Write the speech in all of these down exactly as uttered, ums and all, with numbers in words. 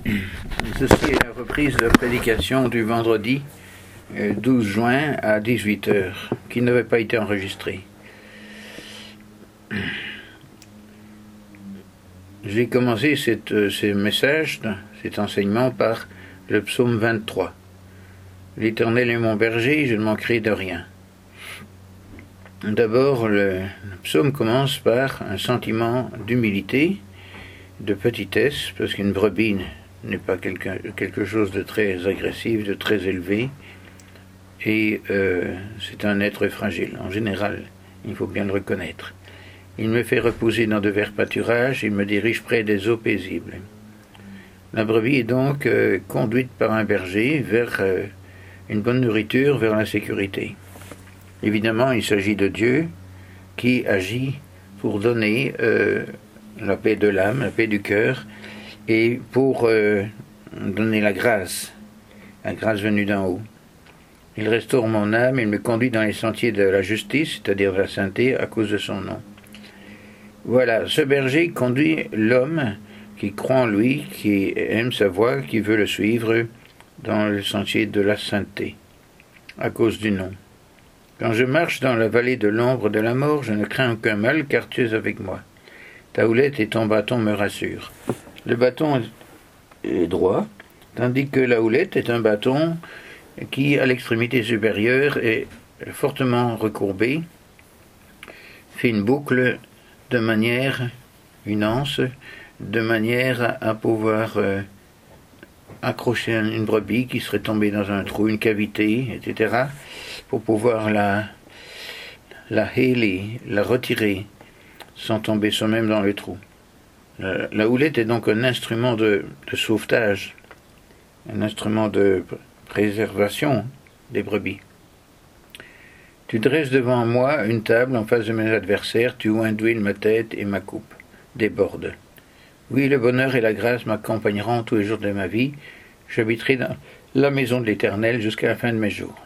Ceci est la reprise de la prédication du vendredi douze juin à dix-huit heures, qui n'avait pas été enregistrée. J'ai commencé cette, ces messages, cet enseignement par le psaume vingt-trois. L'Éternel est mon berger, je ne manquerai de rien. D'abord, le, le psaume commence par un sentiment d'humilité, de petitesse, parce qu'une brebis n'est pas quelque, quelque chose de très agressif, de très élevé, et euh, c'est un être fragile, en général, il faut bien le reconnaître. Il me fait reposer dans de verts pâturages, il me dirige près des eaux paisibles. La brebis est donc euh, conduite par un berger vers euh, une bonne nourriture, vers la sécurité. Évidemment, il s'agit de Dieu qui agit pour donner euh, la paix de l'âme, la paix du cœur, et pour euh, donner la grâce, la grâce venue d'en haut. Il restaure mon âme, il me conduit dans les sentiers de la justice, c'est-à-dire de la sainteté, à cause de son nom. Voilà, ce berger conduit l'homme qui croit en lui, qui aime sa voie, qui veut le suivre dans le sentier de la sainteté, à cause du nom. Quand je marche dans la vallée de l'ombre de la mort, je ne crains aucun mal, car tu es avec moi. Ta houlette et ton bâton me rassurent. Le bâton est droit, tandis que la houlette est un bâton qui, à l'extrémité supérieure, est fortement recourbé, fait une boucle de manière, une anse, de manière à, à pouvoir euh, accrocher une brebis qui serait tombée dans un trou, une cavité, et cetera, pour pouvoir la, la héler, la retirer, sans tomber soi-même dans le trou. La, la houlette est donc un instrument de, de sauvetage, un instrument de préservation des brebis. Tu dresses devant moi une table en face de mes adversaires, tu oins d'huile ma tête et ma coupe déborde. Oui, le bonheur et la grâce m'accompagneront tous les jours de ma vie, j'habiterai dans la maison de l'Éternel jusqu'à la fin de mes jours.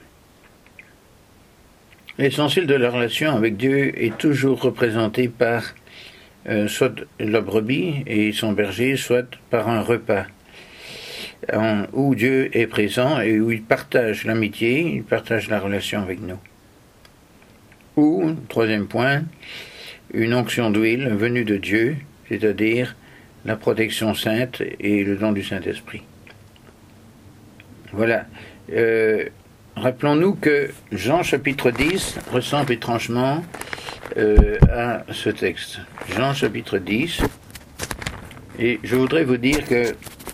L'essentiel de la relation avec Dieu est toujours représenté par euh, soit la brebis et son berger, soit par un repas, en, où Dieu est présent et où il partage l'amitié, il partage la relation avec nous. Ou, troisième point, une onction d'huile venue de Dieu, c'est-à-dire la protection sainte et le don du Saint-Esprit. Voilà. Euh, Rappelons-nous que Jean chapitre dix ressemble étrangement euh, à ce texte. Jean chapitre dix, et je voudrais vous dire que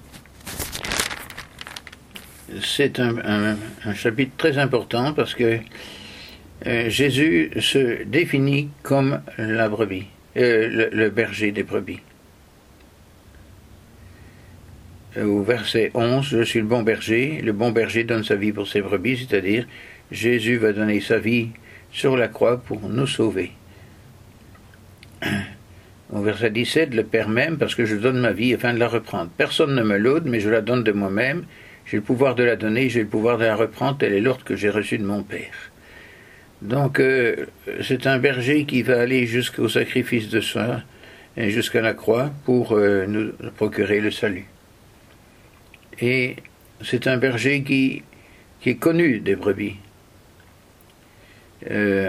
c'est un, un, un chapitre très important parce que euh, Jésus se définit comme la brebis, euh, le, le berger des brebis. Au verset onze, je suis le bon berger, le bon berger donne sa vie pour ses brebis, c'est-à-dire Jésus va donner sa vie sur la croix pour nous sauver. Au verset dix-sept, le Père m'aime parce que je donne ma vie afin de la reprendre. Personne ne me l'ôte, mais je la donne de moi-même. J'ai le pouvoir de la donner, j'ai le pouvoir de la reprendre, tel est l'ordre que j'ai reçu de mon Père. Donc euh, c'est un berger qui va aller jusqu'au sacrifice de soi, et jusqu'à la croix, pour euh, nous procurer le salut. Et c'est un berger qui, qui est connu des brebis. Euh,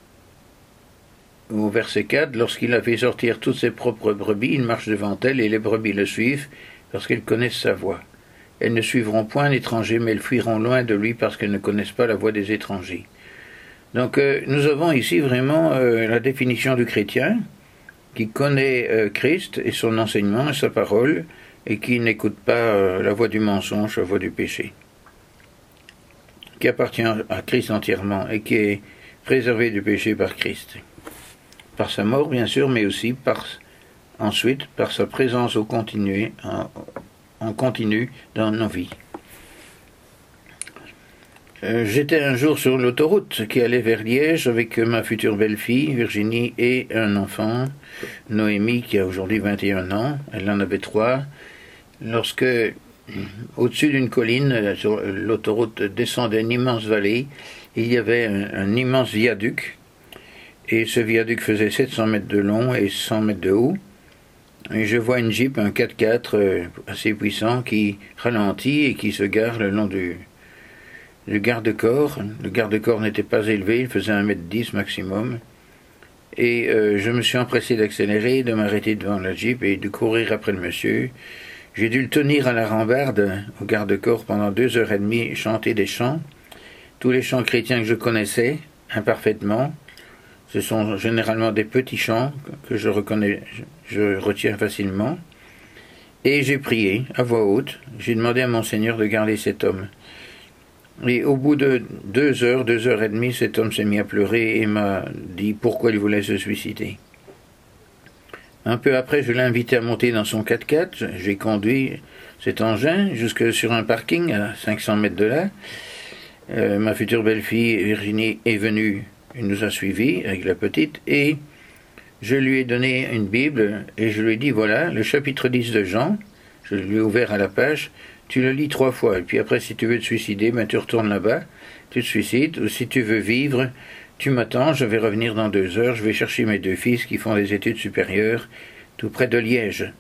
au verset quatre, lorsqu'il a fait sortir toutes ses propres brebis, il marche devant elles et les brebis le suivent parce qu'elles connaissent sa voix. Elles ne suivront point un étranger, mais elles fuiront loin de lui parce qu'elles ne connaissent pas la voix des étrangers. Donc euh, nous avons ici vraiment euh, la définition du chrétien qui connaît euh, Christ et son enseignement et sa parole, et qui n'écoute pas euh, la voix du mensonge, la voix du péché, qui appartient à Christ entièrement et qui est préservé du péché par Christ, par sa mort bien sûr, mais aussi par, ensuite par sa présence au continu, en, en continu dans nos vies. Euh, j'étais un jour sur l'autoroute qui allait vers Liège avec ma future belle-fille, Virginie, et un enfant, Noémie, qui a aujourd'hui vingt et un ans, elle en avait trois, lorsque, au-dessus d'une colline, sur l'autoroute descendait une immense vallée, il y avait un, un immense viaduc, et ce viaduc faisait sept cents mètres de long et cent mètres de haut, et je vois une Jeep, un quatre-quatre euh, assez puissant qui ralentit et qui se gare le long du, du garde-corps. Le garde-corps n'était pas élevé, il faisait un mètre dix maximum. Et euh, je me suis empressé d'accélérer, de m'arrêter devant la Jeep et de courir après le monsieur. J'ai dû le tenir à la rambarde au garde-corps pendant deux heures et demie, chanter des chants. Tous les chants chrétiens que je connaissais, imparfaitement. Ce sont généralement des petits chants que je reconnais, je retiens facilement. Et j'ai prié à voix haute. J'ai demandé à mon Seigneur de garder cet homme. Et au bout de deux heures, deux heures et demie, cet homme s'est mis à pleurer et m'a dit pourquoi il voulait se suicider. Un peu après, je l'ai invité à monter dans son quatre-quatre. J'ai conduit cet engin jusque sur un parking à cinq cents mètres de là. Euh, ma future belle-fille Virginie est venue, elle nous a suivis avec la petite, et je lui ai donné une Bible et je lui ai dit voilà, le chapitre dix de Jean, je lui ai ouvert à la page, tu le lis trois fois, et puis après si tu veux te suicider, ben tu retournes là-bas, tu te suicides, ou si tu veux vivre, tu m'attends, je vais revenir dans deux heures, je vais chercher mes deux fils qui font des études supérieures, tout près de Liège.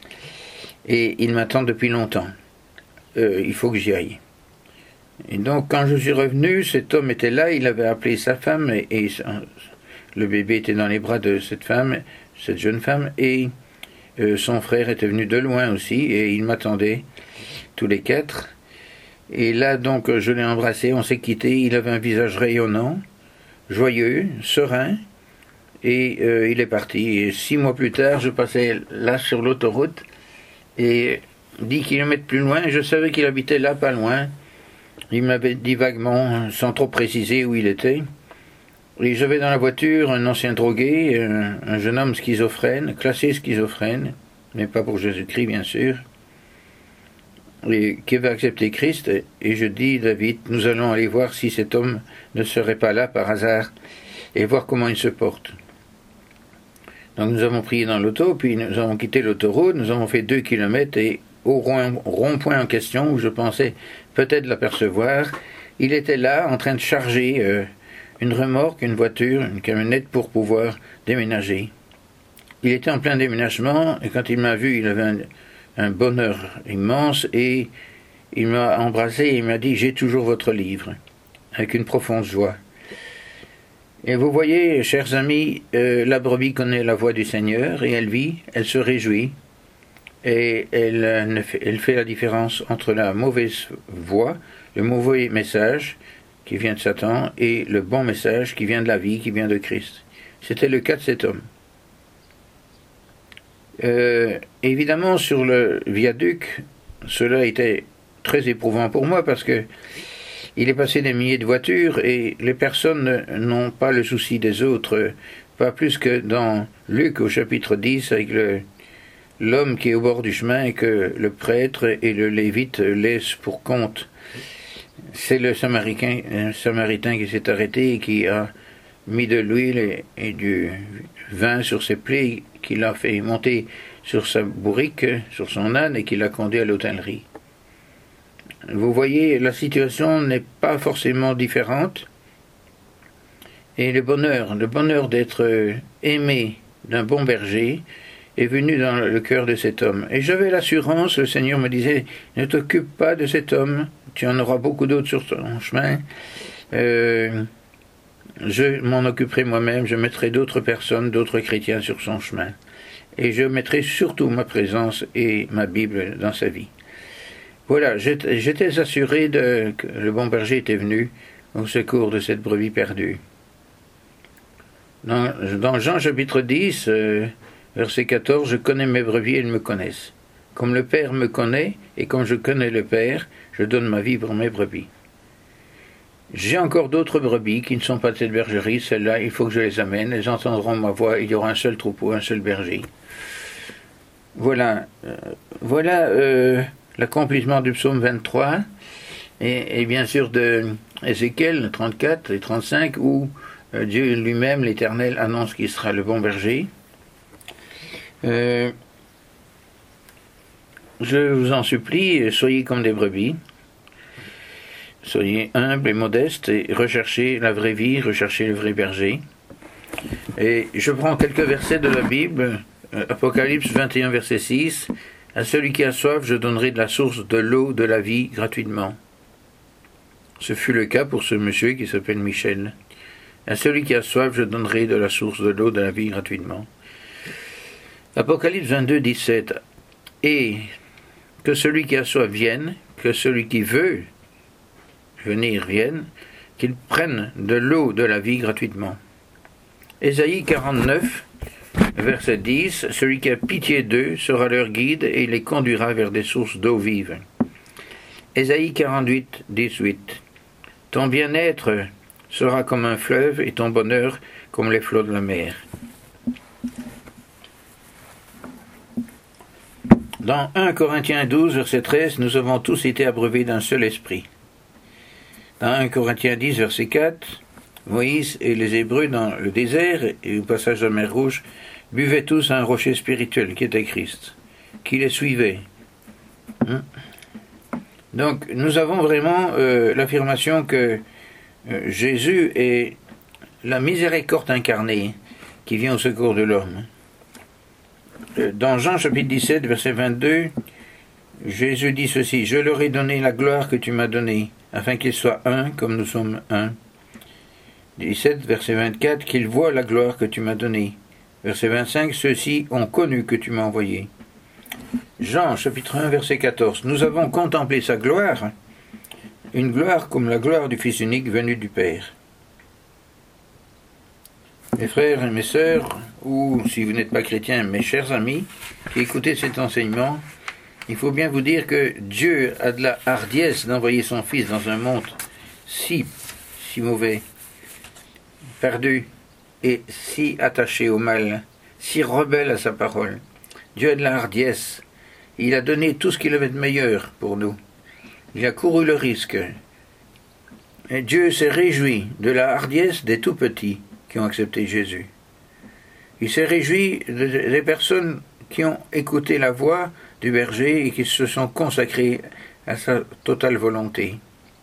Et ils m'attendent depuis longtemps. Euh, il faut que j'y aille. Et donc quand je suis revenu, cet homme était là, il avait appelé sa femme, et, et le bébé était dans les bras de cette femme, cette jeune femme, et euh, son frère était venu de loin aussi, et il m'attendait, tous les quatre. Et là donc je l'ai embrassé, on s'est quitté, il avait un visage rayonnant, joyeux, serein, et euh, il est parti. Et six mois plus tard, je passais là sur l'autoroute, et dix kilomètres plus loin, je savais qu'il habitait là, pas loin. Il m'avait dit vaguement, sans trop préciser où il était. Et j'avais dans la voiture un ancien drogué, un, un jeune homme schizophrène, classé schizophrène, mais pas pour Jésus-Christ bien sûr, et qui avait accepté Christ. Et je dis, David, nous allons aller voir si cet homme ne serait pas là par hasard, et voir comment il se porte. Donc nous avons prié dans l'auto, puis nous avons quitté l'autoroute, nous avons fait deux kilomètres, et au rond-point en question, où je pensais peut-être l'apercevoir, il était là, en train de charger euh, une remorque, une voiture, une camionnette pour pouvoir déménager. Il était en plein déménagement, et quand il m'a vu, il avait un, un bonheur immense, et il m'a embrassé et il m'a dit « J'ai toujours votre livre », avec une profonde joie. Et vous voyez, chers amis, euh, la brebis connaît la voix du Seigneur, et elle vit, elle se réjouit, et elle, elle fait la différence entre la mauvaise voix, le mauvais message qui vient de Satan, et le bon message qui vient de la vie, qui vient de Christ. C'était le cas de cet homme. Euh, évidemment, sur le viaduc, cela était très éprouvant pour moi, parce que il est passé des milliers de voitures, et les personnes n'ont pas le souci des autres, pas plus que dans Luc au chapitre dix, avec le l'homme qui est au bord du chemin et que le prêtre et le lévite laissent pour compte. C'est le samaritain, un samaritain qui s'est arrêté et qui a mis de l'huile et, et du vin sur ses plaies, qui l'a fait monter sur sa bourrique, sur son âne, et qui l'a conduit à l'hôtellerie. Vous voyez, la situation n'est pas forcément différente. Et le bonheur, le bonheur d'être aimé d'un bon berger, est venu dans le cœur de cet homme. Et j'avais l'assurance, le Seigneur me disait, ne t'occupe pas de cet homme, tu en auras beaucoup d'autres sur ton chemin, euh, je m'en occuperai moi-même, je mettrai d'autres personnes, d'autres chrétiens sur son chemin. Et je mettrai surtout ma présence et ma Bible dans sa vie. Voilà, j'étais assuré de, que le bon berger était venu au secours de cette brebis perdue. Dans, dans Jean chapitre dix, euh, verset quatorze, « Je connais mes brebis, elles me connaissent. Comme le Père me connaît, et comme je connais le Père, je donne ma vie pour mes brebis. » J'ai encore d'autres brebis qui ne sont pas de cette bergerie. Celles-là, il faut que je les amène. Elles entendront ma voix. Il y aura un seul troupeau, un seul berger. Voilà, euh, voilà euh, l'accomplissement du psaume vingt-trois, et, et bien sûr de Ézéchiel trente-quatre et trente-cinq, où euh, Dieu lui-même, l'Éternel, annonce qu'il sera le bon berger. Euh, je vous en supplie, soyez comme des brebis, soyez humbles et modestes, et recherchez la vraie vie, recherchez le vrai berger. Et je prends quelques versets de la Bible Apocalypse vingt et un, verset six, « À celui qui a soif, je donnerai de la source de l'eau de la vie gratuitement. » Ce fut le cas pour ce monsieur qui s'appelle Michel. « À celui qui a soif, je donnerai de la source de l'eau de la vie gratuitement. » Apocalypse vingt-deux, dix-sept, « Et que celui qui a soif vienne, que celui qui veut venir vienne, qu'il prenne de l'eau de la vie gratuitement. » Ésaïe quarante-neuf, verset dix, « Celui qui a pitié d'eux sera leur guide et les conduira vers des sources d'eau vive. » Ésaïe quarante-huit, dix-huit, « Ton bien-être sera comme un fleuve et ton bonheur comme les flots de la mer. » Dans un Corinthiens douze, verset treize, nous avons tous été abreuvés d'un seul esprit. Dans un Corinthiens dix, verset quatre, Moïse et les Hébreux dans le désert et au passage de la mer Rouge buvaient tous un rocher spirituel qui était Christ, qui les suivait. Hein? Donc nous avons vraiment euh, l'affirmation que euh, Jésus est la miséricorde incarnée qui vient au secours de l'homme. Dans Jean chapitre dix-sept, verset vingt-deux, Jésus dit ceci, « Je leur ai donné la gloire que tu m'as donnée, afin qu'ils soient un comme nous sommes un. » dix-sept, verset vingt-quatre, « Qu'ils voient la gloire que tu m'as donnée. » Verset vingt-cinq, « Ceux-ci ont connu que tu m'as envoyé. » Jean chapitre un, verset quatorze, « Nous avons contemplé sa gloire, une gloire comme la gloire du Fils unique venu du Père. » Mes frères et mes sœurs, ou si vous n'êtes pas chrétiens, mes chers amis, qui écoutez cet enseignement, il faut bien vous dire que Dieu a de la hardiesse d'envoyer son Fils dans un monde si, si mauvais, perdu et si attaché au mal, si rebelle à sa parole. Dieu a de la hardiesse. Il a donné tout ce qu'il avait de meilleur pour nous. Il a couru le risque. Et Dieu s'est réjoui de la hardiesse des tout-petits qui ont accepté Jésus. Il s'est réjoui des personnes qui ont écouté la voix du berger et qui se sont consacrées à sa totale volonté.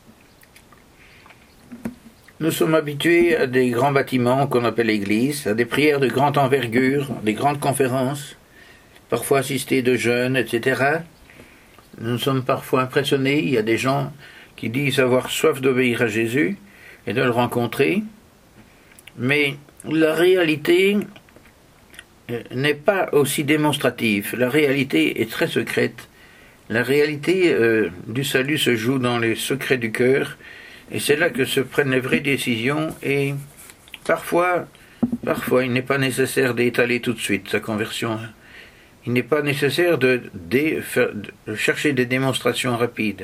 Nous sommes habitués à des grands bâtiments qu'on appelle l'église, à des prières de grande envergure, des grandes conférences, parfois assistées de jeunes, et cetera. Nous sommes parfois impressionnés, il y a des gens qui disent avoir soif d'obéir à Jésus et de le rencontrer, mais la réalité n'est pas aussi démonstrative. La réalité est très secrète. La réalité euh, du salut se joue dans les secrets du cœur, et c'est là que se prennent les vraies décisions, et parfois, parfois il n'est pas nécessaire d'étaler tout de suite sa conversion. Il n'est pas nécessaire de, de, de chercher des démonstrations rapides.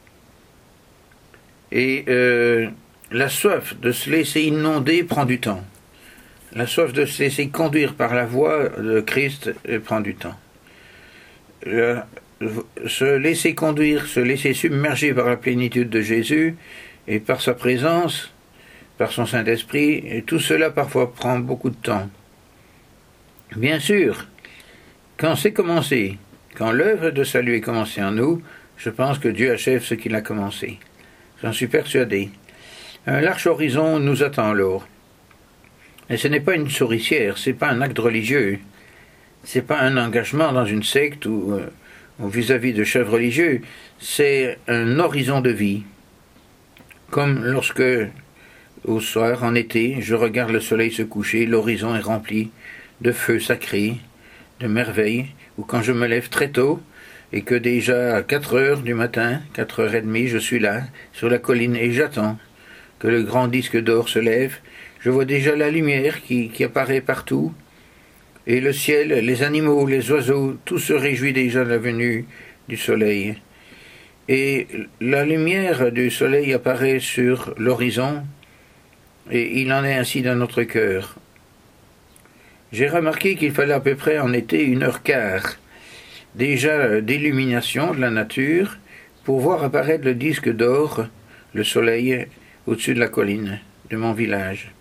Et euh, la soif de se laisser inonder prend du temps. La soif de se laisser conduire par la voie de Christ prend du temps. La, se laisser conduire, se laisser submerger par la plénitude de Jésus et par sa présence, par son Saint-Esprit, et tout cela parfois prend beaucoup de temps. Bien sûr, quand c'est commencé, quand l'œuvre de salut est commencée en nous, je pense que Dieu achève ce qu'il a commencé. J'en suis persuadé. Un large horizon nous attend alors. Et ce n'est pas une souricière, ce n'est pas un acte religieux, ce n'est pas un engagement dans une secte ou, euh, ou vis-à-vis de chefs religieux, c'est un horizon de vie. Comme lorsque, au soir, en été, je regarde le soleil se coucher, l'horizon est rempli de feux sacrés, de merveilles, ou quand je me lève très tôt, et que déjà à quatre heures du matin, quatre heures trente, je suis là, sur la colline, et j'attends que le grand disque d'or se lève, je vois déjà la lumière qui, qui apparaît partout, et le ciel, les animaux, les oiseaux, tout se réjouit déjà de la venue du soleil. Et la lumière du soleil apparaît sur l'horizon, et il en est ainsi dans notre cœur. J'ai remarqué qu'il fallait à peu près en été une heure quart, déjà d'illumination de la nature, pour voir apparaître le disque d'or, le soleil, au-dessus de la colline de mon village.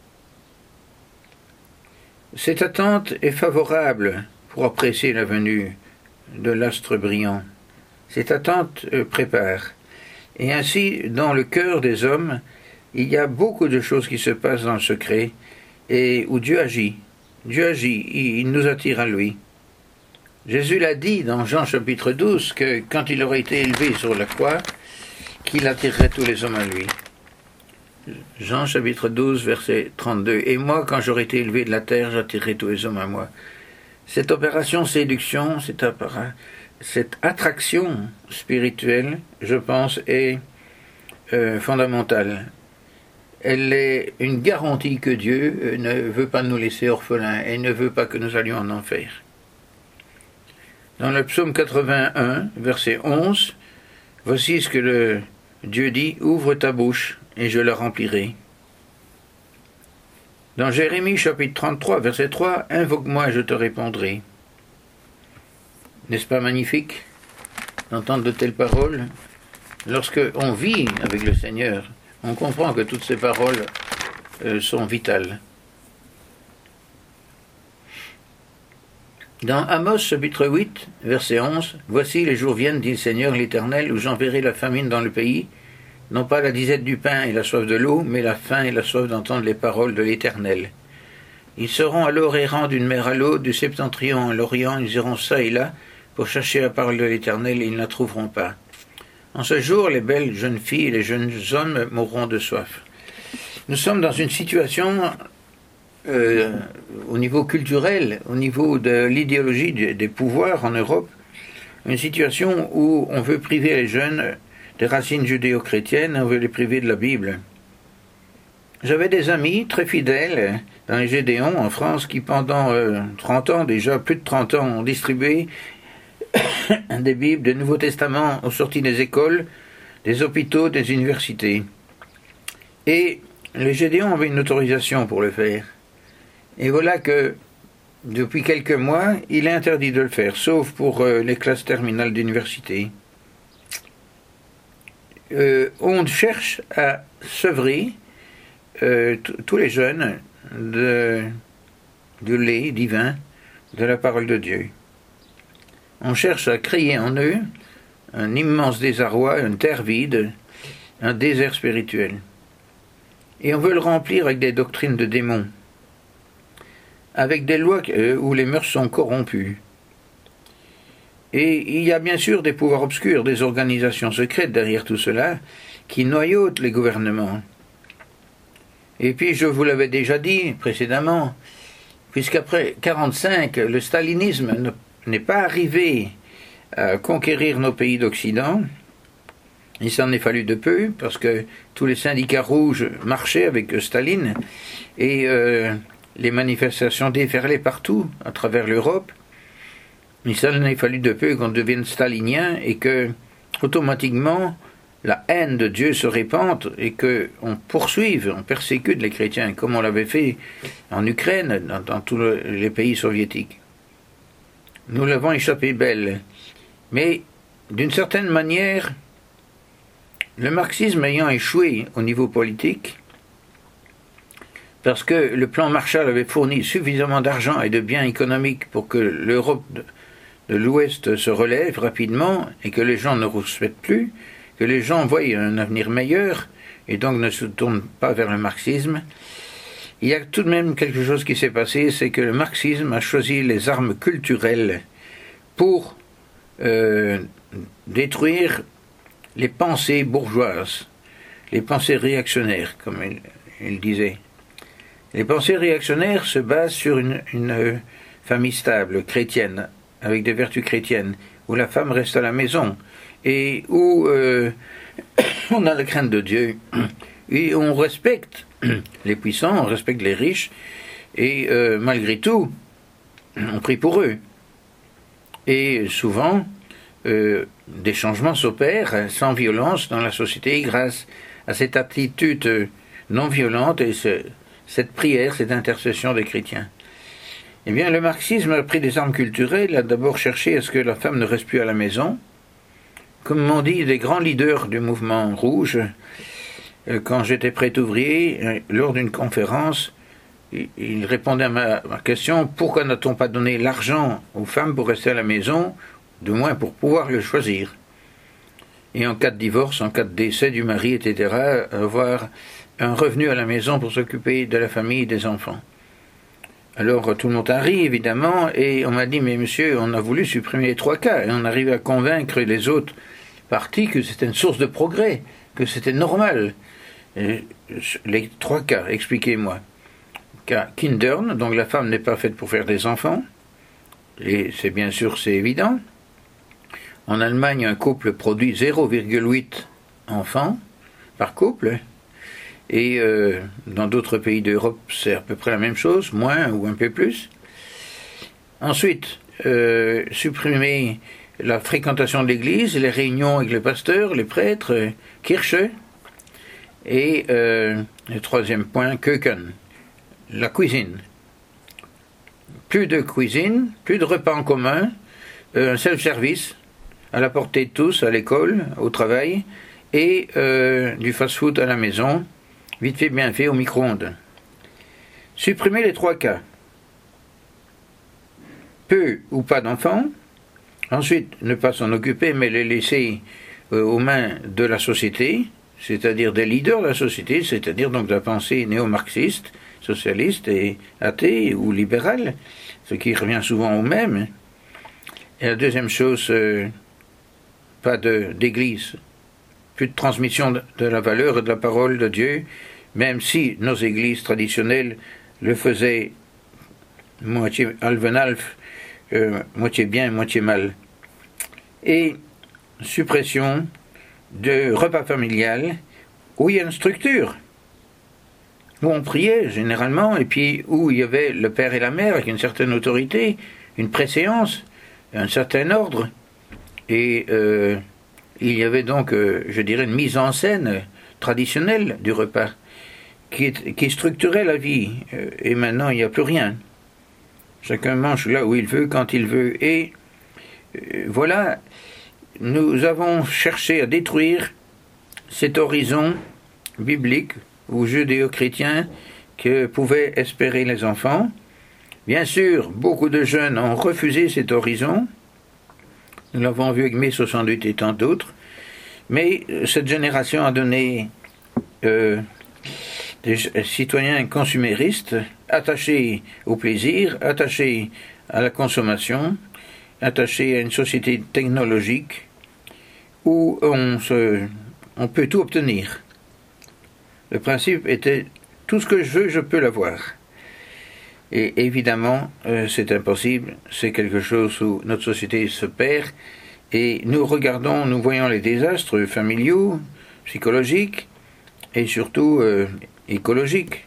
Cette attente est favorable pour apprécier la venue de l'astre brillant. Cette attente prépare. Et ainsi, dans le cœur des hommes, il y a beaucoup de choses qui se passent dans le secret et où Dieu agit. Dieu agit, il nous attire à lui. Jésus l'a dit dans Jean chapitre douze que quand il aurait été élevé sur la croix, qu'il attirerait tous les hommes à lui. Jean chapitre douze, verset trente-deux. Et moi, quand j'aurai été élevé de la terre, j'attirerai tous les hommes à moi. Cette opération séduction, cette, cette attraction spirituelle, je pense, est euh, fondamentale. Elle est une garantie que Dieu ne veut pas nous laisser orphelins et ne veut pas que nous allions en enfer. Dans le psaume quatre-vingt-un, verset onze, voici ce que le Dieu dit, « Ouvre ta bouche, et je la remplirai. » Dans Jérémie chapitre trente-trois, verset trois, « Invoque-moi et je te répondrai. » N'est-ce pas magnifique d'entendre de telles paroles? Lorsque on vit avec le Seigneur, on comprend que toutes ces paroles euh, sont vitales. Dans Amos chapitre huit, verset onze, « Voici les jours viennent, dit le Seigneur l'Éternel, où j'enverrai la famine dans le pays, non pas la disette du pain et la soif de l'eau, mais la faim et la soif d'entendre les paroles de l'Éternel. Ils seront alors errants d'une mer à l'autre, du septentrion à l'orient, ils iront çà et là pour chercher la parole de l'Éternel, et ils ne la trouveront pas. En ce jour, les belles jeunes filles et les jeunes hommes mourront de soif. » Nous sommes dans une situation, euh, au niveau culturel, au niveau de l'idéologie des pouvoirs en Europe, une situation où on veut priver les jeunes des racines judéo-chrétiennes, on veut les priver de la Bible. J'avais des amis très fidèles dans les Gédéons en France qui pendant euh, trente ans, déjà plus de trente ans, ont distribué des Bibles, des Nouveaux Testaments aux sorties des écoles, des hôpitaux, des universités. Et les Gédéons avaient une autorisation pour le faire. Et voilà que, depuis quelques mois, il est interdit de le faire, sauf pour euh, les classes terminales d'université. Euh, on cherche à sevrer euh, tous les jeunes de, de lait divin, de la parole de Dieu. On cherche à créer en eux un immense désarroi, une terre vide, un désert spirituel. Et on veut le remplir avec des doctrines de démons, avec des lois euh, où les mœurs sont corrompues. Et il y a bien sûr des pouvoirs obscurs, des organisations secrètes derrière tout cela, qui noyautent les gouvernements. Et puis, je vous l'avais déjà dit précédemment, puisqu'après quarante-cinq, le stalinisme n'est pas arrivé à conquérir nos pays d'Occident, il s'en est fallu de peu, parce que tous les syndicats rouges marchaient avec Staline, et euh, les manifestations déferlaient partout, à travers l'Europe. Il s'en est fallu de peu qu'on devienne stalinien et que, automatiquement, la haine de Dieu se répande et qu'on poursuive, on persécute les chrétiens, comme on l'avait fait en Ukraine, dans, dans tous les pays soviétiques. Nous l'avons échappé belle. Mais, d'une certaine manière, le marxisme ayant échoué au niveau politique, parce que le plan Marshall avait fourni suffisamment d'argent et de biens économiques pour que l'Europe de, de l'Ouest se relève rapidement et que les gens ne rouspètent plus, que les gens voient un avenir meilleur et donc ne se tournent pas vers le marxisme, il y a tout de même quelque chose qui s'est passé, c'est que le marxisme a choisi les armes culturelles pour euh, détruire les pensées bourgeoises, les pensées réactionnaires, comme il, il disait. Les pensées réactionnaires se basent sur une, une famille stable, chrétienne, avec des vertus chrétiennes, où la femme reste à la maison, et où euh, on a la crainte de Dieu, et on respecte les puissants, on respecte les riches, et euh, malgré tout, on prie pour eux. Et souvent, euh, des changements s'opèrent sans violence dans la société grâce à cette attitude non violente et ce, cette prière, cette intercession des chrétiens. Eh bien, le marxisme a pris des armes culturelles, a d'abord cherché à ce que la femme ne reste plus à la maison. Comme m'ont dit des grands leaders du mouvement rouge, quand j'étais prêtre ouvrier, lors d'une conférence, il répondait à ma, ma question, pourquoi n'a-t-on pas donné l'argent aux femmes pour rester à la maison, du moins pour pouvoir le choisir? Et en cas de divorce, en cas de décès du mari, et cetera, avoir un revenu à la maison pour s'occuper de la famille et des enfants. Alors tout le monde a ri, évidemment, et on m'a dit, mais monsieur, on a voulu supprimer les trois cas, et on arrive à convaincre les autres parties que c'était une source de progrès, que c'était normal. Et les trois cas, expliquez-moi. Cas Kindern, donc la femme n'est pas faite pour faire des enfants, et c'est bien sûr, c'est évident. En Allemagne, un couple produit zéro virgule huit enfants par couple, et euh, dans d'autres pays d'Europe, c'est à peu près la même chose, moins ou un peu plus. Ensuite, euh, supprimer la fréquentation de l'église, les réunions avec les pasteurs, les prêtres, euh, Kirche, et euh, le troisième point, Köken, la cuisine. Plus de cuisine, plus de repas en commun, euh, un self-service, à la portée de tous, à l'école, au travail, et euh, du fast-food à la maison, vite fait, bien fait, au micro-ondes. Supprimer les trois cas. Peu ou pas d'enfants. Ensuite, ne pas s'en occuper, mais les laisser euh, aux mains de la société, c'est-à-dire des leaders de la société, c'est-à-dire donc de la pensée néo-marxiste, socialiste et athée ou libérale, ce qui revient souvent au même. Et la deuxième chose, euh, pas de, d'église, plus de transmission de, de la valeur et de la parole de Dieu, même si nos églises traditionnelles le faisaient moitié alvenalf, euh, moitié bien, moitié mal. Et suppression de repas familial où il y a une structure, où on priait généralement, et puis où il y avait le père et la mère avec une certaine autorité, une préséance, un certain ordre, et euh, il y avait donc, euh, je dirais, une mise en scène traditionnelle du repas, qui, est, qui structurait la vie, euh, et maintenant il n'y a plus rien. Chacun mange là où il veut, quand il veut, et euh, voilà, nous avons cherché à détruire cet horizon biblique ou judéo-chrétien que pouvaient espérer les enfants. Bien sûr, beaucoup de jeunes ont refusé cet horizon. Nous l'avons vu avec mai soixante-huit et tant d'autres. Mais cette génération a donné euh, des citoyens consuméristes, attachés au plaisir, attachés à la consommation, attachés à une société technologique où on, se, on peut tout obtenir. Le principe était tout ce que je veux, je peux l'avoir. Et évidemment, euh, c'est impossible, c'est quelque chose où notre société se perd, et nous regardons, nous voyons les désastres familiaux, psychologiques, et surtout euh, écologiques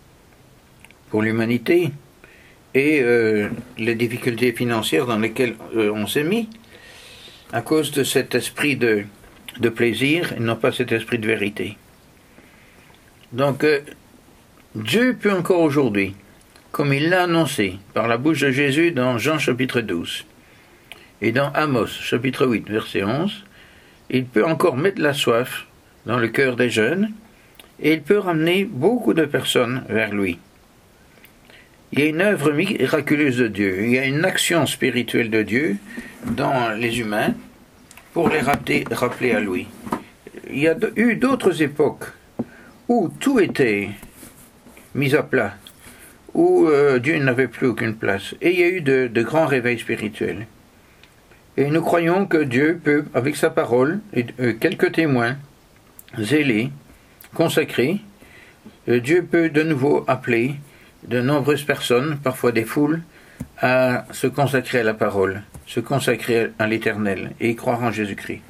pour l'humanité, et euh, les difficultés financières dans lesquelles euh, on s'est mis, à cause de cet esprit de, de plaisir, et non pas cet esprit de vérité. Donc, euh, Dieu peut encore aujourd'hui, comme il l'a annoncé par la bouche de Jésus dans Jean chapitre douze, et dans Amos chapitre huit, verset onze, il peut encore mettre la soif dans le cœur des jeunes, et il peut ramener beaucoup de personnes vers lui. Il y a une œuvre miraculeuse de Dieu, il y a une action spirituelle de Dieu dans les humains pour les rappeler, rappeler à lui. Il y a eu d'autres époques où tout était mis à plat, où euh, Dieu n'avait plus aucune place. Et il y a eu de, de grands réveils spirituels. Et nous croyons que Dieu peut, avec sa parole, et euh, quelques témoins zélés, consacrés, euh, Dieu peut de nouveau appeler de nombreuses personnes, parfois des foules, à se consacrer à la parole, se consacrer à l'Éternel et y croire en Jésus-Christ.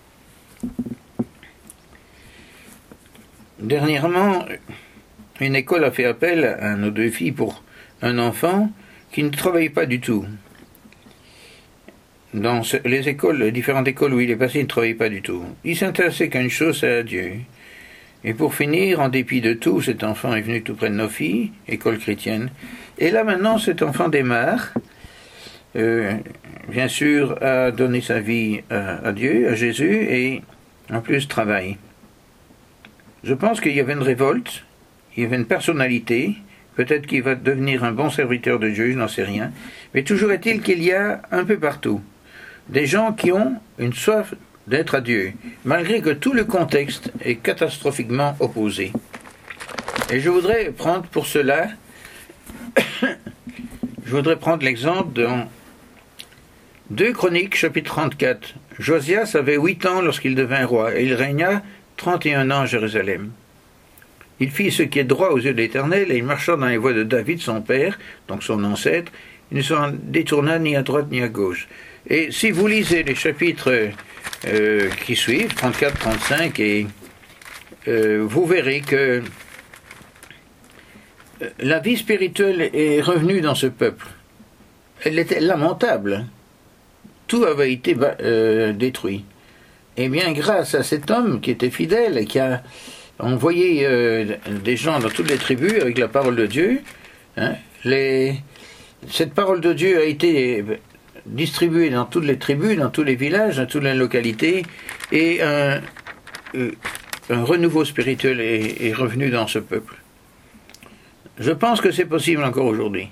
Dernièrement, une école a fait appel à nos deux filles pour un enfant qui ne travaille pas du tout. Dans les écoles, les différentes écoles où il est passé, il ne travaille pas du tout. Il s'intéressait qu'à une chose, c'est à Dieu. Et pour finir, en dépit de tout, cet enfant est venu tout près de nos filles, école chrétienne. Et là maintenant, cet enfant démarre, euh, bien sûr, à donner sa vie à, à Dieu, à Jésus, et en plus travaille. Je pense qu'il y avait une révolte, il y avait une personnalité, peut-être qu'il va devenir un bon serviteur de Dieu, je n'en sais rien, mais toujours est-il qu'il y a un peu partout des gens qui ont une soif d'être à Dieu, malgré que tout le contexte est catastrophiquement opposé. Et je voudrais prendre pour cela je voudrais prendre l'exemple dans deux Chroniques, chapitre trente-quatre. Josias avait huit ans lorsqu'il devint roi, et il régna trente et un ans à Jérusalem. Il fit ce qui est droit aux yeux de l'Éternel, et il marcha dans les voies de David, son père, donc son ancêtre. Il ne s'en détourna ni à droite ni à gauche. Et si vous lisez les chapitres euh, qui suivent, trente-quatre, trente-cinq, et euh, vous verrez que la vie spirituelle est revenue dans ce peuple. Elle était lamentable. Tout avait été euh, détruit. Et bien, grâce à cet homme qui était fidèle et qui a envoyé euh, des gens dans toutes les tribus avec la parole de Dieu, hein, les, cette parole de Dieu a été distribuée dans toutes les tribus, dans tous les villages, dans toutes les localités, et un, un renouveau spirituel est, est revenu dans ce peuple. Je pense que c'est possible encore aujourd'hui.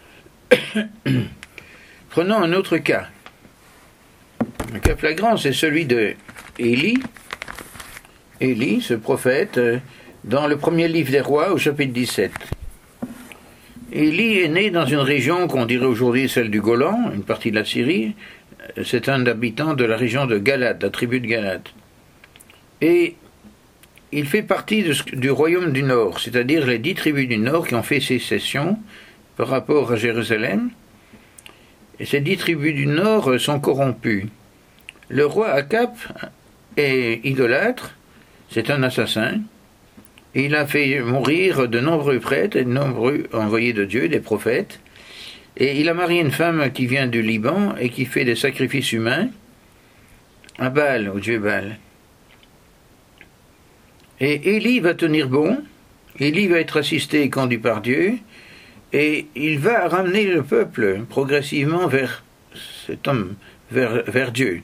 Prenons un autre cas. Un cas flagrant, c'est celui de Élie. Élie, ce prophète, dans le premier livre des rois, au chapitre dix-sept. Élie est né dans une région qu'on dirait aujourd'hui celle du Golan, une partie de la Syrie. C'est un habitant de la région de Galate, la tribu de Galate. Et il fait partie de, du royaume du Nord, c'est-à-dire les dix tribus du Nord qui ont fait sécession par rapport à Jérusalem. Et ces dix tribus du Nord sont corrompues. Le roi Akab est idolâtre, c'est un assassin. Il a fait mourir de nombreux prêtres et de nombreux envoyés de Dieu, des prophètes. Et il a marié une femme qui vient du Liban et qui fait des sacrifices humains à Baal, au dieu Baal. Et Élie va tenir bon, Élie va être assisté et conduit par Dieu, et il va ramener le peuple progressivement vers cet homme, vers, vers Dieu.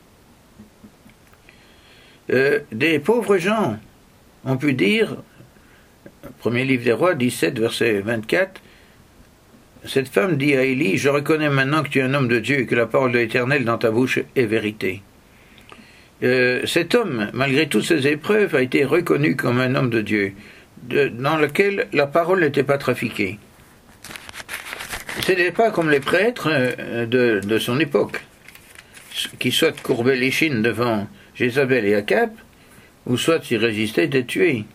Euh, des pauvres gens, on peut dire, premier livre des rois, dix-sept, verset vingt-quatre, cette femme dit à Élie, « Je reconnais maintenant que tu es un homme de Dieu et que la parole de l'Éternel dans ta bouche est vérité. » Euh, cet homme, malgré toutes ses épreuves, a été reconnu comme un homme de Dieu, de, dans lequel la parole n'était pas trafiquée. Ce n'était pas comme les prêtres euh, de, de son époque, qui soit courbaient l'échine devant Jézabel et Akab, ou soit s'y résistaient étaient tués.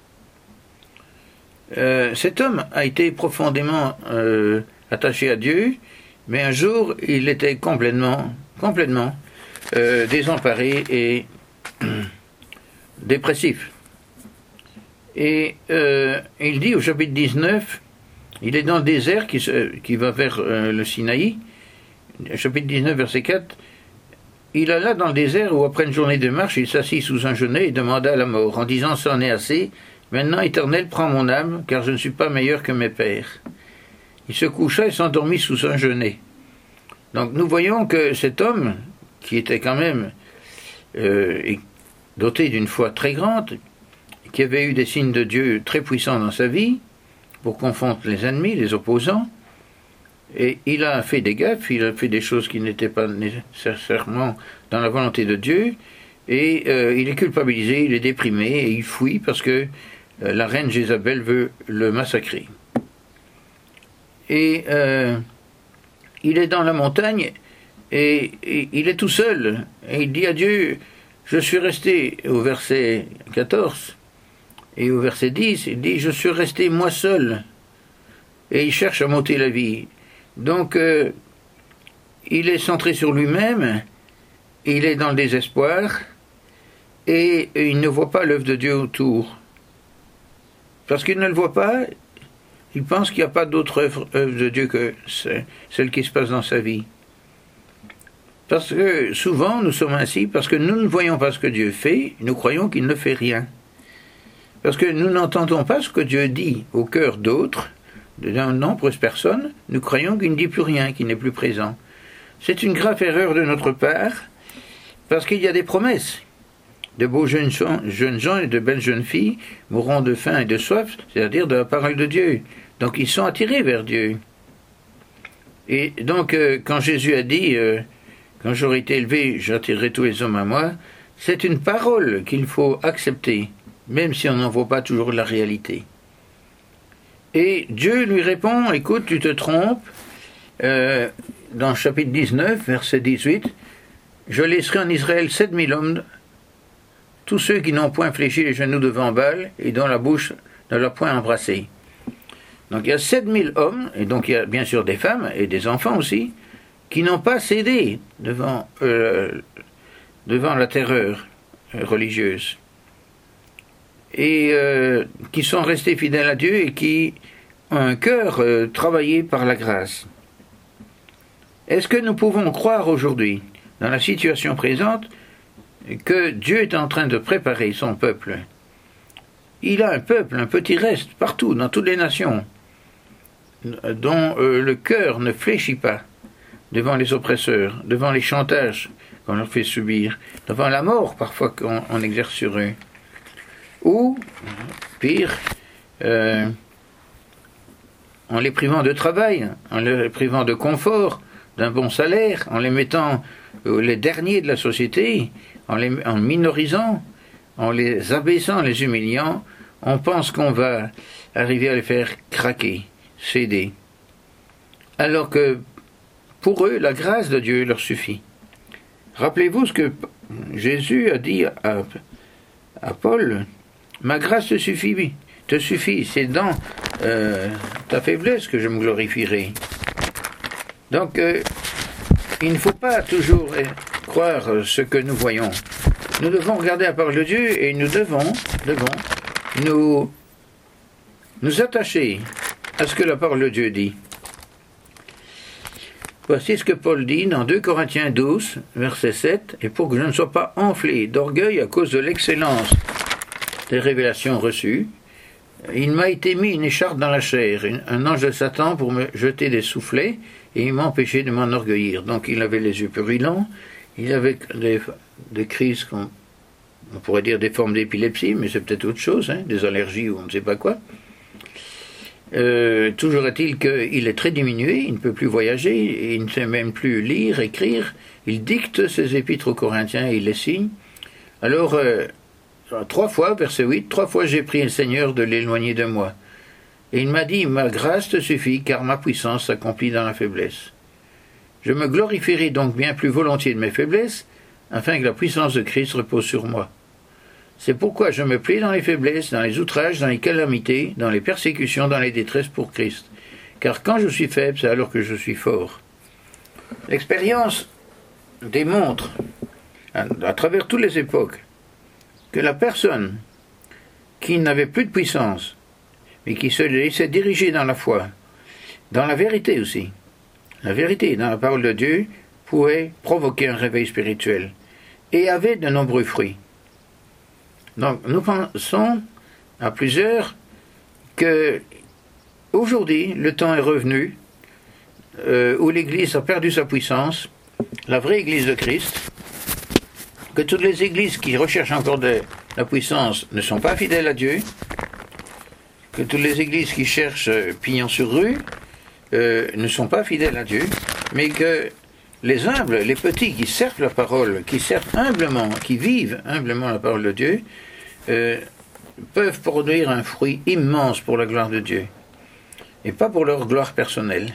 Euh, cet homme a été profondément euh, attaché à Dieu, mais un jour il était complètement, complètement euh, désemparé et dépressif. Et euh, il dit au chapitre dix-neuf, il est dans le désert qui, se, qui va vers euh, le Sinaï, chapitre dix-neuf, verset quatre, il alla dans le désert où, après une journée de marche, il s'assit sous un genêt et demanda la mort, en disant « C'en est assez, maintenant, Éternel, prends mon âme, car je ne suis pas meilleur que mes pères. » Il se coucha et s'endormit sous un genêt. Donc nous voyons que cet homme, qui était quand même euh, doté d'une foi très grande, qui avait eu des signes de Dieu très puissants dans sa vie, pour confondre les ennemis, les opposants, et il a fait des gaffes, il a fait des choses qui n'étaient pas nécessairement dans la volonté de Dieu, et euh, il est culpabilisé, il est déprimé, et il fuit parce que euh, la reine Jézabel veut le massacrer. Et euh, il est dans la montagne, et, et il est tout seul, et il dit à Dieu, je suis resté, au verset quatorze, et au verset dix, il dit, je suis resté moi seul, et il cherche à monter la vie. Donc, euh, il est centré sur lui-même, il est dans le désespoir, et il ne voit pas l'œuvre de Dieu autour. Parce qu'il ne le voit pas, il pense qu'il n'y a pas d'autre œuvre, œuvre de Dieu que celle qui se passe dans sa vie. Parce que souvent, nous sommes ainsi, parce que nous ne voyons pas ce que Dieu fait, nous croyons qu'il ne fait rien. Parce que nous n'entendons pas ce que Dieu dit au cœur d'autres, de nombreuses personnes, nous croyons qu'il ne dit plus rien, qu'il n'est plus présent. C'est une grave erreur de notre part, parce qu'il y a des promesses. De beaux jeunes gens, jeunes gens et de belles jeunes filles mourront de faim et de soif, c'est-à-dire de la parole de Dieu. Donc ils sont attirés vers Dieu. Et donc euh, quand Jésus a dit euh, « Quand j'aurai été élevé, j'attirerai tous les hommes à moi », c'est une parole qu'il faut accepter, même si on n'en voit pas toujours la réalité. Et Dieu lui répond, écoute, tu te trompes, euh, dans le chapitre dix-neuf, verset dix-huit, « Je laisserai en Israël sept mille hommes, tous ceux qui n'ont point fléchi les genoux devant Baal et dont la bouche ne l'a point embrassé. » Donc il y a sept mille hommes, et donc il y a bien sûr des femmes et des enfants aussi, qui n'ont pas cédé devant, euh, devant la terreur religieuse, et euh, qui sont restés fidèles à Dieu et qui ont un cœur euh, travaillé par la grâce. Est-ce que nous pouvons croire aujourd'hui, dans la situation présente, que Dieu est en train de préparer son peuple? Il a un peuple, un petit reste, partout, dans toutes les nations, dont euh, le cœur ne fléchit pas devant les oppresseurs, devant les chantages qu'on leur fait subir, devant la mort parfois qu'on on exerce sur eux. Ou, pire, euh, en les privant de travail, en les privant de confort, d'un bon salaire, en les mettant euh, les derniers de la société, en les en minorisant, en les abaissant, en les humiliant, on pense qu'on va arriver à les faire craquer, céder. Alors que pour eux, la grâce de Dieu leur suffit. Rappelez-vous ce que Jésus a dit à, à Paul, « Ma grâce te suffit, te suffit, c'est dans euh, ta faiblesse que je me glorifierai. » Donc, euh, il ne faut pas toujours croire ce que nous voyons. Nous devons regarder la parole de Dieu et nous devons, devons nous, nous attacher à ce que la parole de Dieu dit. Voici ce que Paul dit dans deux Corinthiens douze, verset sept, « Et pour que je ne sois pas enflé d'orgueil à cause de l'excellence des révélations reçues, il m'a été mis une écharpe dans la chair, un ange de Satan pour me jeter des soufflets et m'empêcher de m'enorgueillir. » Donc il avait les yeux purulents, il avait des, des crises, qu'on on pourrait dire des formes d'épilepsie, mais c'est peut-être autre chose, hein, des allergies ou on ne sait pas quoi. Euh, toujours est-il qu'il est très diminué, il ne peut plus voyager, il ne sait même plus lire, écrire, il dicte ses épîtres aux Corinthiens et il les signe. Alors, euh, trois fois, verset huit, trois fois j'ai prié le Seigneur de l'éloigner de moi. Et il m'a dit, ma grâce te suffit, car ma puissance s'accomplit dans la faiblesse. Je me glorifierai donc bien plus volontiers de mes faiblesses, afin que la puissance de Christ repose sur moi. C'est pourquoi je me plais dans les faiblesses, dans les outrages, dans les calamités, dans les persécutions, dans les détresses pour Christ. Car quand je suis faible, c'est alors que je suis fort. L'expérience démontre, à, à travers toutes les époques, que la personne qui n'avait plus de puissance, mais qui se laissait diriger dans la foi, dans la vérité aussi, la vérité dans la parole de Dieu, pouvait provoquer un réveil spirituel, et avait de nombreux fruits. Donc, nous pensons à plusieurs que aujourd'hui, le temps est revenu euh, où l'Église a perdu sa puissance, la vraie Église de Christ, que toutes les églises qui recherchent encore de la puissance ne sont pas fidèles à Dieu, que toutes les églises qui cherchent euh, pignon sur rue euh, ne sont pas fidèles à Dieu, mais que les humbles, les petits qui servent la parole, qui servent humblement, qui vivent humblement la parole de Dieu, euh, peuvent produire un fruit immense pour la gloire de Dieu, et pas pour leur gloire personnelle.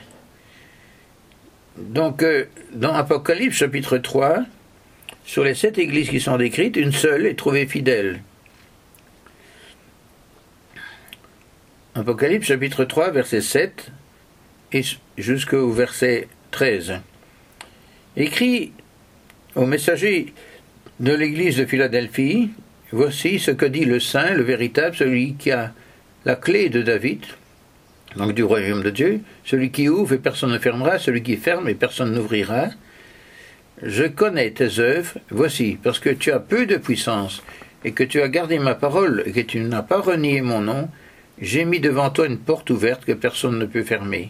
Donc, euh, dans Apocalypse chapitre trois, sur les sept églises qui sont décrites, une seule est trouvée fidèle. Apocalypse chapitre trois, verset sept, et jusqu'au verset treize. Écrit au messager de l'église de Philadelphie, voici ce que dit le Saint, le véritable, celui qui a la clé de David, donc du royaume de Dieu, celui qui ouvre et personne ne fermera, celui qui ferme et personne n'ouvrira. Je connais tes œuvres, voici, parce que tu as peu de puissance, et que tu as gardé ma parole, et que tu n'as pas renié mon nom, j'ai mis devant toi une porte ouverte que personne ne peut fermer.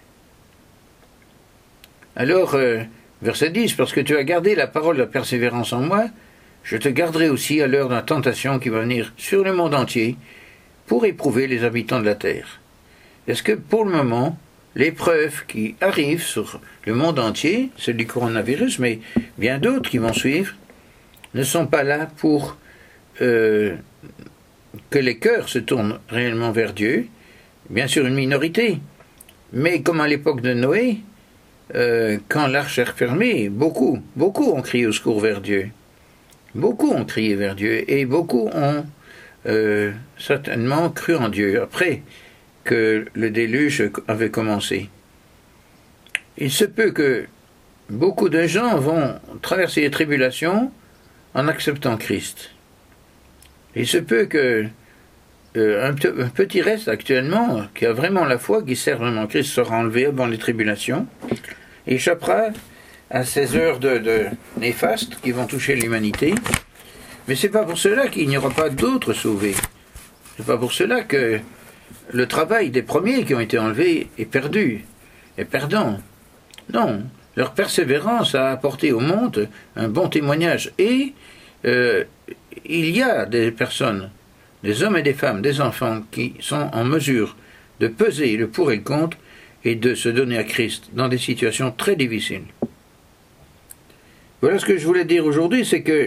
Alors, euh, verset dix, parce que tu as gardé la parole de la persévérance en moi, je te garderai aussi à l'heure de la tentation qui va venir sur le monde entier pour éprouver les habitants de la terre. Est-ce que pour le moment, l'épreuve qui arrive sur le monde entier, c'est du coronavirus, mais bien d'autres qui vont suivre, ne sont pas là pour euh, que les cœurs se tournent réellement vers Dieu, bien sûr une minorité, mais comme à l'époque de Noé, euh, quand l'arche est refermée, beaucoup, beaucoup ont crié au secours vers Dieu. Beaucoup ont crié vers Dieu et beaucoup ont euh, certainement cru en Dieu après que le déluge avait commencé. Il se peut que beaucoup de gens vont traverser les tribulations en acceptant Christ. Il se peut que euh, un, un petit reste actuellement, qui a vraiment la foi, qui sert vraiment Christ, sera enlevé avant les tribulations, et échappera à ces heures de, de néfastes qui vont toucher l'humanité. Mais c'est pas pour cela qu'il n'y aura pas d'autres sauvés. C'est pas pour cela que le travail des premiers qui ont été enlevés est perdu, est perdant. Non, leur persévérance a apporté au monde un bon témoignage. Et euh, il y a des personnes, des hommes et des femmes, des enfants qui sont en mesure de peser le pour et le contre et de se donner à Christ dans des situations très difficiles. Voilà ce que je voulais dire aujourd'hui, c'est que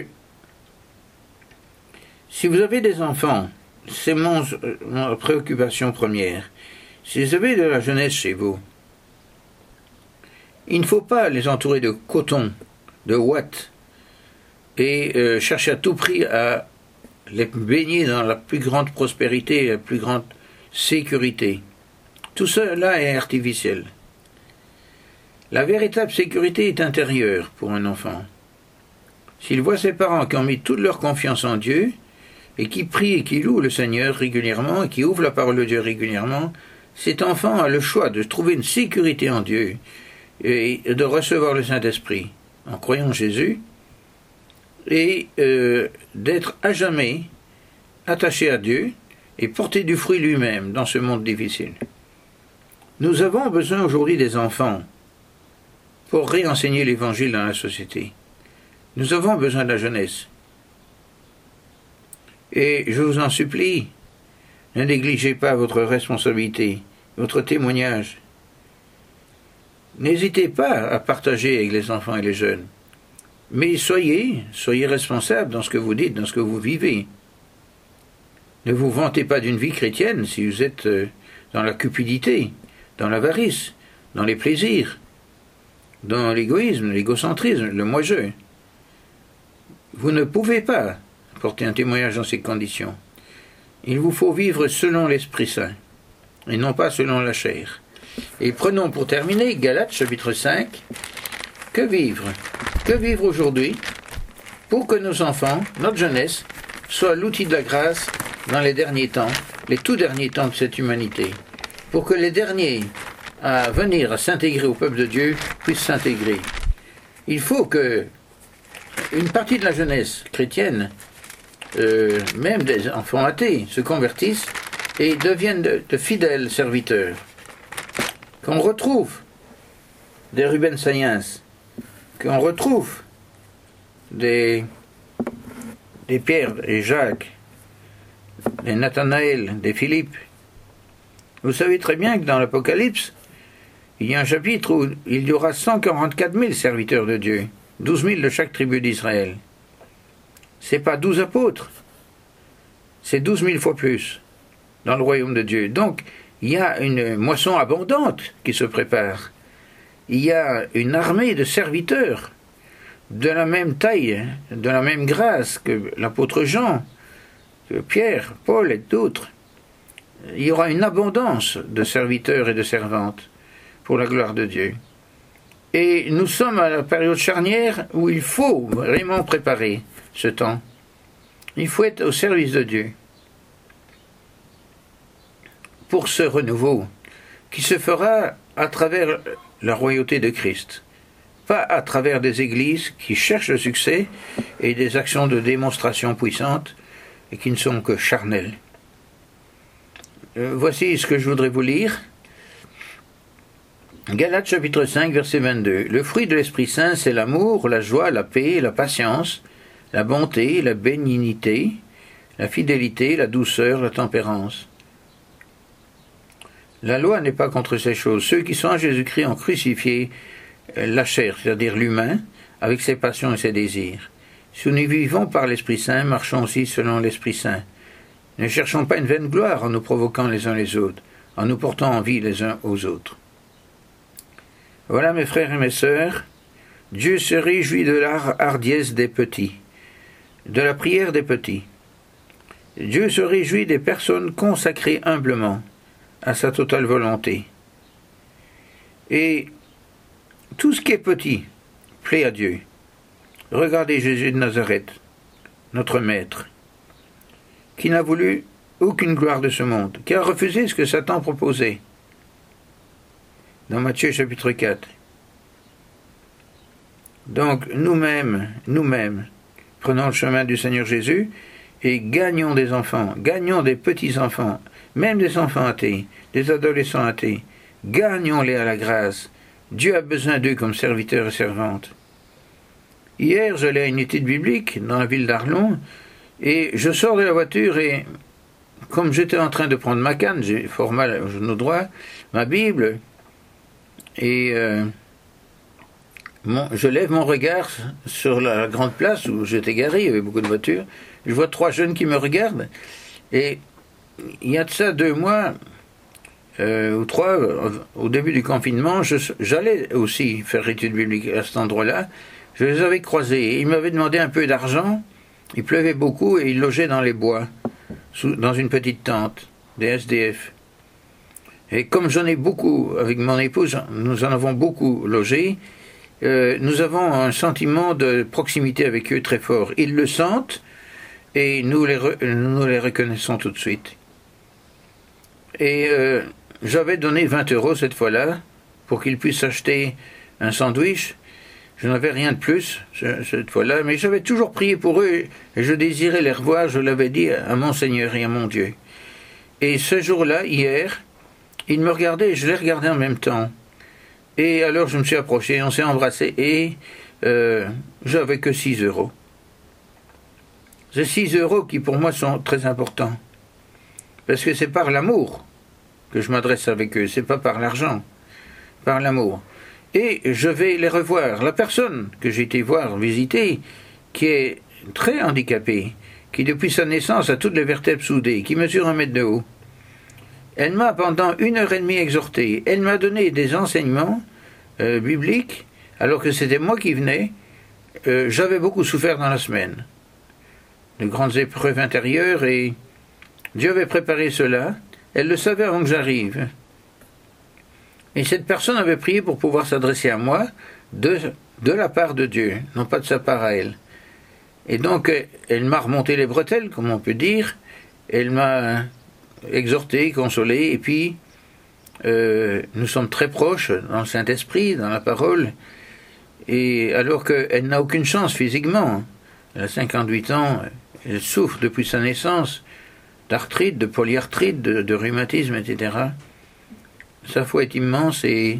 si vous avez des enfants, c'est mon, mon préoccupation première, si vous avez de la jeunesse chez vous, il ne faut pas les entourer de coton, de ouate, et euh, chercher à tout prix à les baigner dans la plus grande prospérité et la plus grande sécurité. Tout cela est artificiel. La véritable sécurité est intérieure pour un enfant. S'il voit ses parents qui ont mis toute leur confiance en Dieu, et qui prient et qui louent le Seigneur régulièrement, et qui ouvrent la parole de Dieu régulièrement, cet enfant a le choix de trouver une sécurité en Dieu, et de recevoir le Saint-Esprit en croyant en Jésus, et euh, d'être à jamais attaché à Dieu, et porter du fruit lui-même dans ce monde difficile. Nous avons besoin aujourd'hui des enfants pour réenseigner l'Évangile dans la société. Nous avons besoin de la jeunesse. Et je vous en supplie, ne négligez pas votre responsabilité, votre témoignage. N'hésitez pas à partager avec les enfants et les jeunes. Mais soyez, soyez responsables dans ce que vous dites, dans ce que vous vivez. Ne vous vantez pas d'une vie chrétienne si vous êtes dans la cupidité, dans l'avarice, dans les plaisirs, dans l'égoïsme, l'égocentrisme, le moi-je. Vous ne pouvez pas porter un témoignage dans ces conditions. Il vous faut vivre selon l'Esprit Saint, et non pas selon la chair. Et prenons pour terminer Galates chapitre cinq. Que vivre Que vivre aujourd'hui pour que nos enfants, notre jeunesse, soient l'outil de la grâce dans les derniers temps, les tout derniers temps de cette humanité, pour que les derniers à venir à s'intégrer au peuple de Dieu puissent s'intégrer. Il faut que une partie de la jeunesse chrétienne, euh, même des enfants athées, se convertissent et deviennent de, de fidèles serviteurs. Qu'on retrouve des Ruben Sayens, qu'on retrouve des, des Pierre et Jacques, des Nathanaël, des Philippe. Vous savez très bien que dans l'Apocalypse, il y a un chapitre où il y aura cent quarante-quatre mille serviteurs de Dieu, douze mille de chaque tribu d'Israël. C'est pas douze apôtres, c'est douze mille fois plus dans le royaume de Dieu. Donc, il y a une moisson abondante qui se prépare. Il y a une armée de serviteurs de la même taille, de la même grâce que l'apôtre Jean, que Pierre, Paul et d'autres. Il y aura une abondance de serviteurs et de servantes pour la gloire de Dieu. Et nous sommes à la période charnière où il faut vraiment préparer ce temps. Il faut être au service de Dieu pour ce renouveau qui se fera à travers la royauté de Christ, pas à travers des églises qui cherchent le succès et des actions de démonstration puissantes et qui ne sont que charnelles. Euh, voici ce que je voudrais vous lire. Galates chapitre cinq, verset vingt-deux. Le fruit de l'Esprit Saint, c'est l'amour, la joie, la paix, la patience, la bonté, la bénignité, la fidélité, la douceur, la tempérance. La loi n'est pas contre ces choses. Ceux qui sont en Jésus-Christ ont crucifié la chair, c'est-à-dire l'humain, avec ses passions et ses désirs. Si nous vivons par l'Esprit Saint, marchons aussi selon l'Esprit Saint. Ne cherchons pas une vaine gloire en nous provoquant les uns les autres, en nous portant envie les uns aux autres. Voilà, mes frères et mes sœurs, Dieu se réjouit de la hardiesse des petits, de la prière des petits. Dieu se réjouit des personnes consacrées humblement à sa totale volonté. Et tout ce qui est petit plaît à Dieu. Regardez Jésus de Nazareth, notre Maître, qui n'a voulu aucune gloire de ce monde, qui a refusé ce que Satan proposait. Dans Matthieu chapitre quatre. Donc nous-mêmes, nous-mêmes, prenons le chemin du Seigneur Jésus et gagnons des enfants, gagnons des petits-enfants, même des enfants athées, des adolescents athées. Gagnons-les à la grâce. Dieu a besoin d'eux comme serviteurs et servantes. Hier, j'allais à une étude biblique dans la ville d'Arlon et je sors de la voiture et, comme j'étais en train de prendre ma canne, j'ai fort mal au genou droit, ma Bible, et euh, mon, je lève mon regard sur la grande place où j'étais garé, il y avait beaucoup de voitures, je vois trois jeunes qui me regardent, et il y a de ça deux mois, euh, ou trois, au début du confinement, je, j'allais aussi faire études bibliques à cet endroit-là, je les avais croisés, ils m'avaient demandé un peu d'argent, il pleuvait beaucoup et ils logeaient dans les bois, sous, dans une petite tente, des S D F. Et comme j'en ai beaucoup, avec mon épouse, nous en avons beaucoup logé, euh, nous avons un sentiment de proximité avec eux très fort. Ils le sentent et nous les, re, nous les reconnaissons tout de suite. Et euh, j'avais donné vingt euros cette fois-là pour qu'ils puissent acheter un sandwich. Je n'avais rien de plus cette fois-là, mais j'avais toujours prié pour eux et je désirais les revoir, je l'avais dit à mon Seigneur et à mon Dieu. Et ce jour-là, hier, ils me regardaient et je les regardais en même temps. Et alors je me suis approché, on s'est embrassé et euh, j'avais que six euros. Ces six euros qui pour moi sont très importants. Parce que c'est par l'amour que je m'adresse avec eux, c'est pas par l'argent, par l'amour. Et je vais les revoir. La personne que j'ai été voir, visiter, qui est très handicapée, qui depuis sa naissance a toutes les vertèbres soudées, qui mesure un mètre de haut, elle m'a pendant une heure et demie exhorté. Elle m'a donné des enseignements euh, bibliques, alors que c'était moi qui venais. Euh, j'avais beaucoup souffert dans la semaine. De grandes épreuves intérieures, et Dieu avait préparé cela. Elle le savait avant que j'arrive. Et cette personne avait prié pour pouvoir s'adresser à moi de, de la part de Dieu, non pas de sa part à elle. Et donc, elle m'a remonté les bretelles, comme on peut dire. Elle m'a exhorté, consolé, et puis euh, nous sommes très proches dans le Saint-Esprit, dans la parole, et alors qu'elle n'a aucune chance physiquement. Elle a cinquante-huit ans, elle souffre depuis sa naissance d'arthrite, de polyarthrite, de, de rhumatisme, et cetera. Sa foi est immense et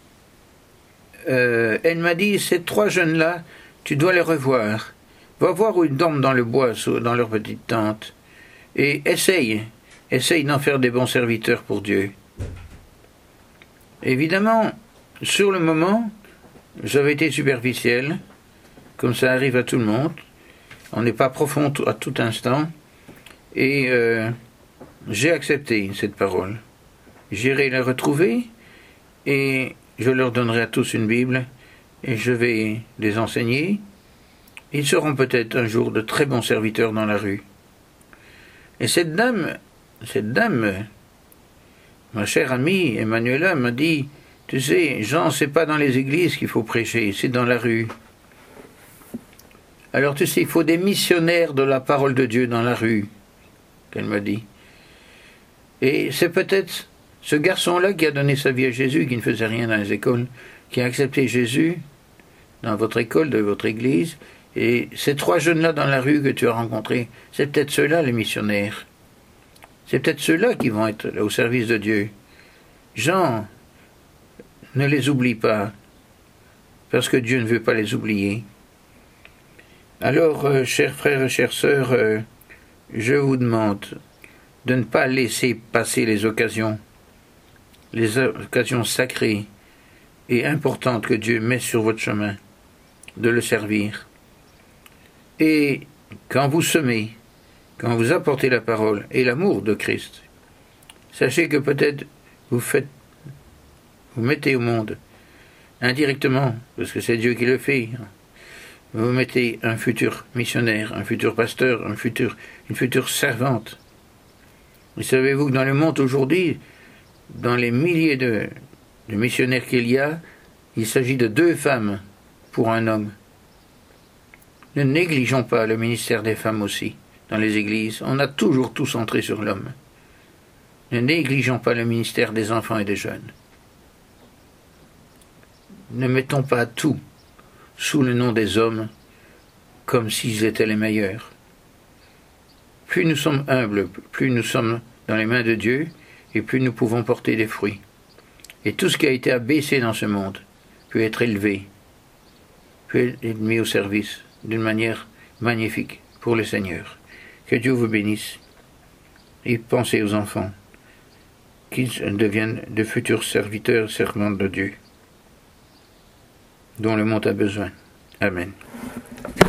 euh, elle m'a dit, ces trois jeunes-là, tu dois les revoir. Va voir où ils dorment dans le bois, dans leur petite tente, et essaye. Essaye d'en faire des bons serviteurs pour Dieu. Évidemment, sur le moment, j'avais été superficiel, comme ça arrive à tout le monde. On n'est pas profond à tout instant. Et euh, j'ai accepté cette parole. J'irai les retrouver et je leur donnerai à tous une Bible et je vais les enseigner. Ils seront peut-être un jour de très bons serviteurs dans la rue. Et cette dame... Cette dame, ma chère amie Emmanuela, m'a dit, tu sais, Jean, c'est pas dans les églises qu'il faut prêcher, c'est dans la rue. Alors tu sais, il faut des missionnaires de la parole de Dieu dans la rue, qu'elle m'a dit. Et c'est peut-être ce garçon-là qui a donné sa vie à Jésus, qui ne faisait rien dans les écoles, qui a accepté Jésus dans votre école, de votre église, et ces trois jeunes-là dans la rue que tu as rencontrés, c'est peut-être ceux-là les missionnaires. C'est peut-être ceux-là qui vont être au service de Dieu. Jean, ne les oublie pas, parce que Dieu ne veut pas les oublier. Alors, euh, chers frères et chères sœurs, euh, je vous demande de ne pas laisser passer les occasions, les occasions sacrées et importantes que Dieu met sur votre chemin, de le servir. Et quand vous semez, quand vous apportez la parole et l'amour de Christ, sachez que peut-être vous faites, vous mettez au monde indirectement, parce que c'est Dieu qui le fait. Vous mettez un futur missionnaire, un futur pasteur, un futur, une future servante. Et savez-vous que dans le monde aujourd'hui, dans les milliers de, de missionnaires qu'il y a, il s'agit de deux femmes pour un homme. Ne négligeons pas le ministère des femmes aussi, dans les églises. On a toujours tout centré sur l'homme. Ne négligeons pas le ministère des enfants et des jeunes. Ne mettons pas tout sous le nom des hommes comme s'ils étaient les meilleurs. Plus nous sommes humbles, plus nous sommes dans les mains de Dieu, et plus nous pouvons porter des fruits. Et tout ce qui a été abaissé dans ce monde peut être élevé, peut être mis au service d'une manière magnifique pour le Seigneur. Que Dieu vous bénisse. Et pensez aux enfants, qu'ils deviennent de futurs serviteurs, servantes de Dieu, dont le monde a besoin. Amen.